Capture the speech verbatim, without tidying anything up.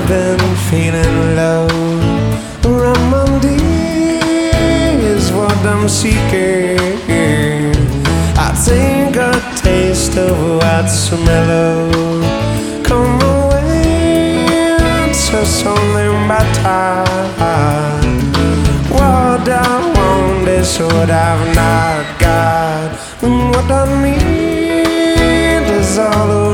been feeling low. Remedy is what I'm seeking. I think a taste of what's mellow. Come away to something better. What I want is what I've not got, and what I need is all the